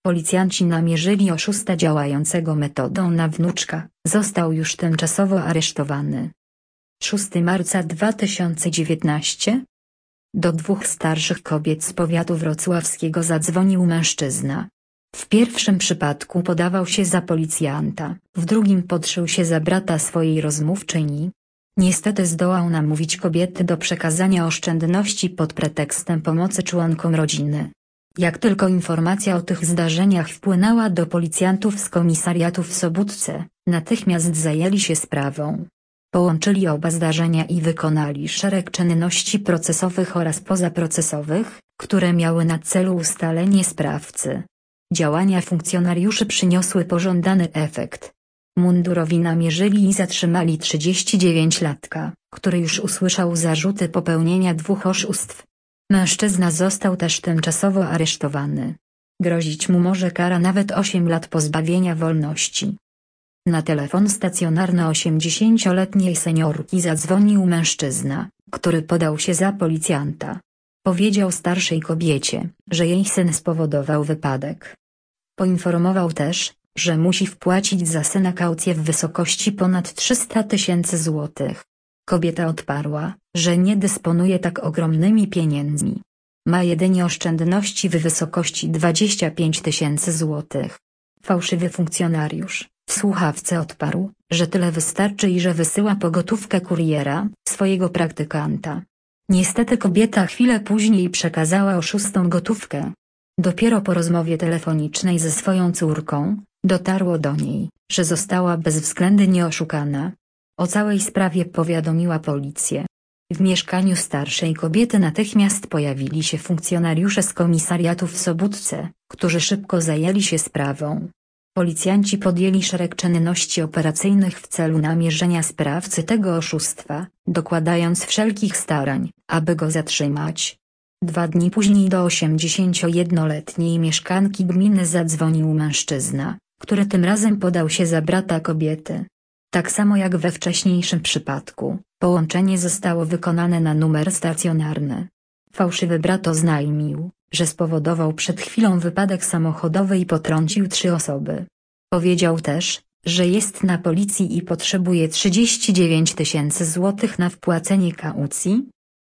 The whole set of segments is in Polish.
Policjanci namierzyli oszusta działającego metodą na wnuczka, został już tymczasowo aresztowany. 6 marca 2019. Do 2 starszych kobiet z powiatu wrocławskiego zadzwonił mężczyzna. W pierwszym przypadku podawał się za policjanta, w drugim podszył się za brata swojej rozmówczyni. Niestety zdołał namówić kobiety do przekazania oszczędności pod pretekstem pomocy członkom rodziny. Jak tylko informacja o tych zdarzeniach wpłynęła do policjantów z komisariatu w Sobótce, natychmiast zajęli się sprawą. Połączyli oba zdarzenia i wykonali szereg czynności procesowych oraz pozaprocesowych, które miały na celu ustalenie sprawcy. Działania funkcjonariuszy przyniosły pożądany efekt. Mundurowi namierzyli i zatrzymali 39-latka, który już usłyszał zarzuty popełnienia 2 oszustw. Mężczyzna został też tymczasowo aresztowany. Grozić mu może kara nawet 8 lat pozbawienia wolności. Na telefon stacjonarny 80-letniej seniorki zadzwonił mężczyzna, który podał się za policjanta. Powiedział starszej kobiecie, że jej syn spowodował wypadek. Poinformował też, że musi wpłacić za syna kaucję w wysokości ponad 300 000 złotych. Kobieta odparła, że nie dysponuje tak ogromnymi pieniędzmi. Ma jedynie oszczędności w wysokości 25 000 złotych. Fałszywy funkcjonariusz w słuchawce odparł, że tyle wystarczy i że wysyła po gotówkę kuriera, swojego praktykanta. Niestety kobieta chwilę później przekazała oszustom gotówkę. Dopiero po rozmowie telefonicznej ze swoją córką, dotarło do niej, że została bezwzględnie oszukana. O całej sprawie powiadomiła policję. W mieszkaniu starszej kobiety natychmiast pojawili się funkcjonariusze z komisariatu w Sobótce, którzy szybko zajęli się sprawą. Policjanci podjęli szereg czynności operacyjnych w celu namierzenia sprawcy tego oszustwa, dokładając wszelkich starań, aby go zatrzymać. 2 dni później do 81-letniej mieszkanki gminy zadzwonił mężczyzna, który tym razem podał się za brata kobiety. Tak samo jak we wcześniejszym przypadku, połączenie zostało wykonane na numer stacjonarny. Fałszywy brat oznajmił, że spowodował przed chwilą wypadek samochodowy i potrącił 3 osoby. Powiedział też, że jest na policji i potrzebuje 39 000 złotych na wpłacenie kaucji.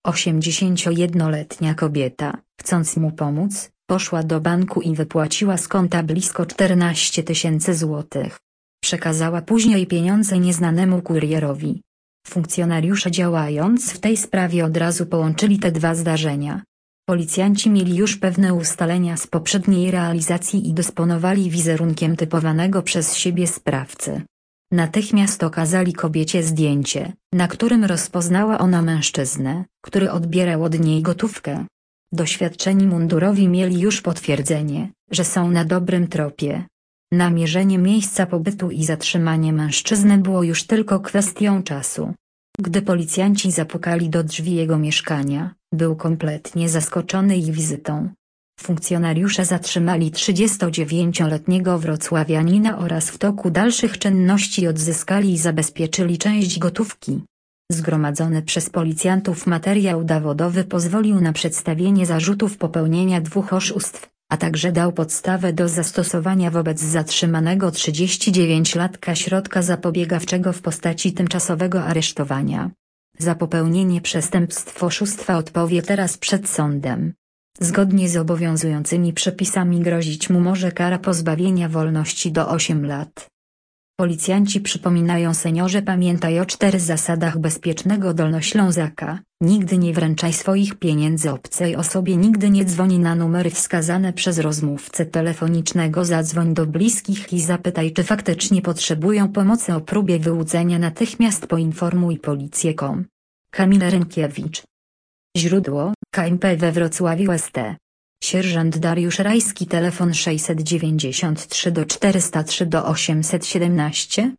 81-letnia kobieta, chcąc mu pomóc, poszła do banku i wypłaciła z konta blisko 14 000 złotych. Przekazała później pieniądze nieznanemu kurierowi. Funkcjonariusze działając w tej sprawie od razu połączyli te 2 zdarzenia. Policjanci mieli już pewne ustalenia z poprzedniej realizacji i dysponowali wizerunkiem typowanego przez siebie sprawcy. Natychmiast okazali kobiecie zdjęcie, na którym rozpoznała ona mężczyznę, który odbierał od niej gotówkę. Doświadczeni mundurowi mieli już potwierdzenie, że są na dobrym tropie. Namierzenie miejsca pobytu i zatrzymanie mężczyzny było już tylko kwestią czasu. Gdy policjanci zapukali do drzwi jego mieszkania, był kompletnie zaskoczony ich wizytą. Funkcjonariusze zatrzymali 39-letniego wrocławianina oraz w toku dalszych czynności odzyskali i zabezpieczyli część gotówki. Zgromadzony przez policjantów materiał dowodowy pozwolił na przedstawienie zarzutów popełnienia 2 oszustw, a także dał podstawę do zastosowania wobec zatrzymanego 39-latka środka zapobiegawczego w postaci tymczasowego aresztowania. Za popełnienie przestępstw oszustwa odpowie teraz przed sądem. Zgodnie z obowiązującymi przepisami grozić mu może kara pozbawienia wolności do 8 lat. Policjanci przypominają seniorze: pamiętaj o 4 zasadach bezpiecznego Dolnoślązaka. Nigdy nie wręczaj swoich pieniędzy obcej osobie, nigdy nie dzwoni na numery wskazane przez rozmówcę telefonicznego, zadzwoń do bliskich i zapytaj, czy faktycznie potrzebują pomocy. O próbie wyłudzenia natychmiast poinformuj policję.com. Kamila Rynkiewicz. Źródło: KMP we Wrocławiu ST. Sierżant Dariusz Rajski, telefon 693 403 817.